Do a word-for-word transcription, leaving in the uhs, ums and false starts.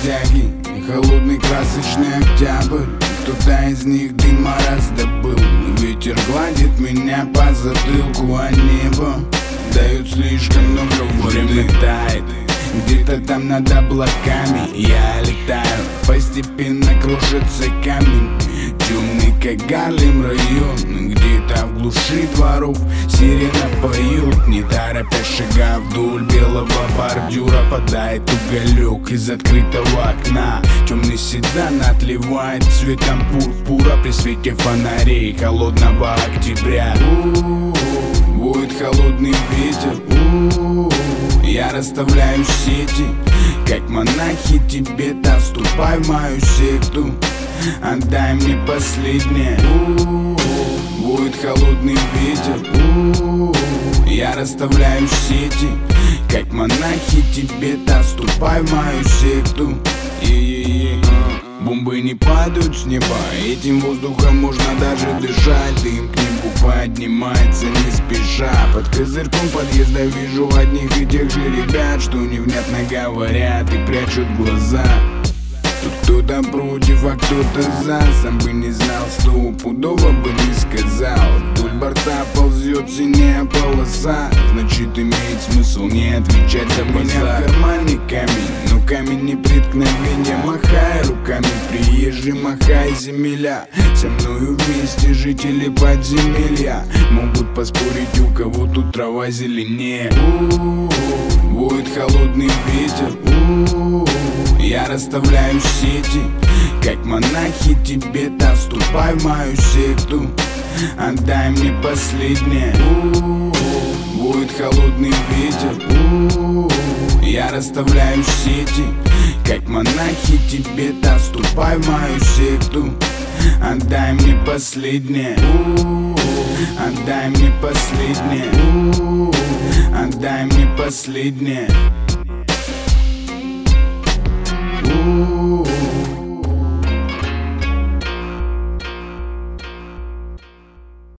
бродяги и холодный красочный октябрь. Кто-то из них дым мороз добыл. Ветер гладит меня по затылку, а небо дает слишком много воды. Время тает где-то там над облаками. Я летаю, постепенно кружится камень. Темный, как Гарлем район. Где-то в глуши дворов сирена поют. Не торопясь шага вдоль белого бордюра, падает уголек из открытого окна. Темный седан отливает цветом пурпура при свете фонарей холодного октября. У-у-у, воет холодный ветер. У-у-у, я расставляю сети, как монахи Тибета. Вступай в мою секту, отдай мне последнее. У-у-у, воет холодный ветер. У-у-у, я расставляю сети, как монахи Тибета. Вступай в мою секту. И-и-и. Бомбы не падают с неба, этим воздухом можно даже дышать. Дым к небу поднимается не спеша. Под козырьком подъезда вижу одних и тех же ребят, что невнятно говорят и прячут глаза. Тут кто-то против, а кто-то за. Сам бы не знал, стопудово бы не сказал. Вдоль борта ползет синяя полоса, значит имеет смысл не отвечать за базар. У меня в кармане камень, но камень не преткновение. Махай руками, приезжий, махай земля. Со мною вместе жители подземелья могут поспорить, у кого тут трава зеленее. У-у-у, воет холодный ветер. У-у-у, я расставляю сети, как монахи Тибета. Вступай в мою секту, отдай мне последнее. У-у-у, воет холодный ветер. У-у-у, я расставляю сети, как монахи Тибета. Вступай в мою секту, отдай мне последнее. У-у-у, отдай мне последнее. У-у-у, отдай мне последнее. Ooh.